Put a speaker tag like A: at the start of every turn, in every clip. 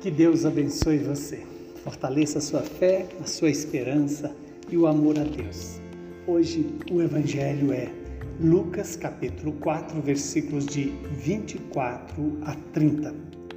A: Que Deus abençoe você, fortaleça a sua fé, a sua esperança e o amor a Deus. Hoje o Evangelho é Lucas capítulo 4, versículos de 24 a 30.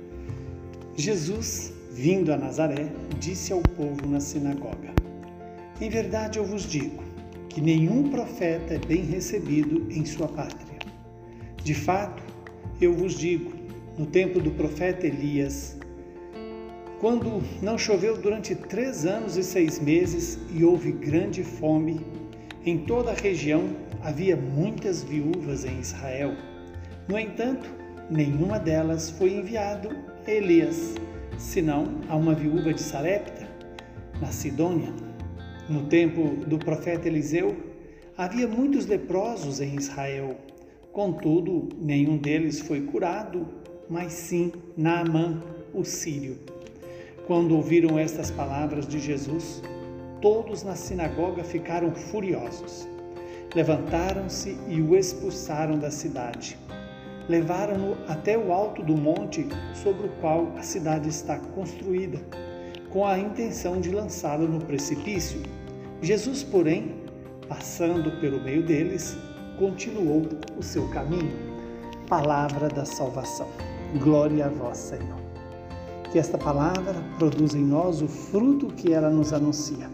A: Jesus, vindo a Nazaré, disse ao povo na sinagoga: Em verdade eu vos digo que nenhum profeta é bem recebido em sua pátria. De fato, eu vos digo, no tempo do profeta Elias, quando não choveu durante 3 anos e 6 meses e houve grande fome, em toda a região havia muitas viúvas em Israel. No entanto, nenhuma delas foi enviado a Elias, senão a uma viúva de Sarepta, na Sidônia. No tempo do profeta Eliseu, havia muitos leprosos em Israel. Contudo, nenhum deles foi curado, mas sim Naamã, o sírio. Quando ouviram estas palavras de Jesus, todos na sinagoga ficaram furiosos. Levantaram-se e o expulsaram da cidade. Levaram-no até o alto do monte sobre o qual a cidade está construída, com a intenção de lançá-lo no precipício. Jesus, porém, passando pelo meio deles, continuou o seu caminho. Palavra da salvação. Glória a vós, Senhor. Que esta palavra produza em nós o fruto que ela nos anuncia.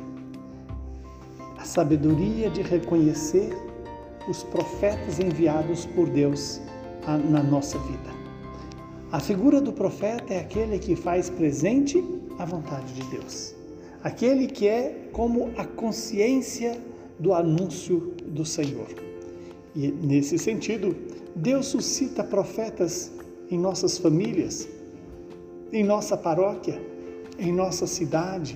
A: A sabedoria de reconhecer os profetas enviados por Deus na nossa vida. A figura do profeta é aquele que faz presente a vontade de Deus. Aquele que é como a consciência do anúncio do Senhor. E nesse sentido, Deus suscita profetas em nossas famílias, em nossa paróquia, em nossa cidade,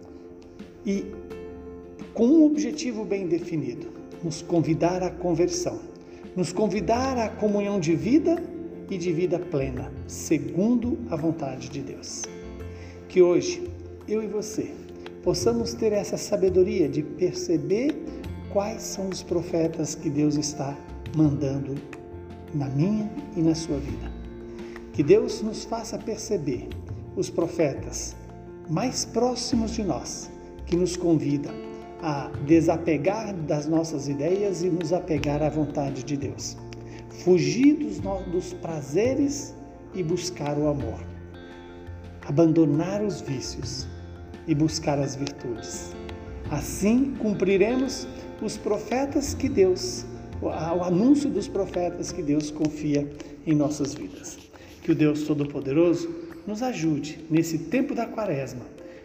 A: e com um objetivo bem definido: nos convidar à conversão, nos convidar à comunhão de vida e de vida plena, segundo a vontade de Deus. Que hoje, eu e você, possamos ter essa sabedoria de perceber quais são os profetas que Deus está mandando na minha e na sua vida. Que Deus nos faça perceber os profetas mais próximos de nós, que nos convidam a desapegar das nossas ideias e nos apegar à vontade de Deus. Fugir dos prazeres e buscar o amor. Abandonar os vícios e buscar as virtudes. Assim cumpriremos os profetas que Deus, o anúncio dos profetas que Deus confia em nossas vidas. Que o Deus Todo-Poderoso nos ajude, nesse tempo da Quaresma,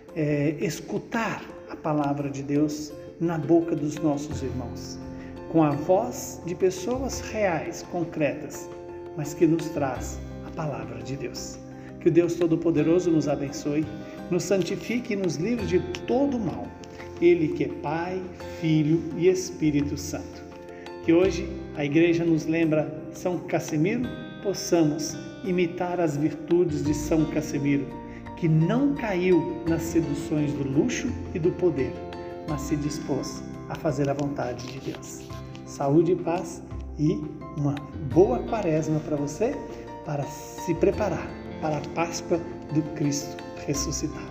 A: escutar a palavra de Deus na boca dos nossos irmãos, com a voz de pessoas reais, concretas, mas que nos traz a palavra de Deus. Que o Deus Todo-Poderoso nos abençoe, nos santifique e nos livre de todo mal. Ele que é Pai, Filho e Espírito Santo. Que hoje a Igreja nos lembra São Cassimiro, possamos imitar as virtudes de São Cassimiro, que não caiu nas seduções do luxo e do poder, mas se dispôs a fazer a vontade de Deus. Saúde e paz e uma boa Quaresma para você, para se preparar para a Páscoa do Cristo ressuscitado.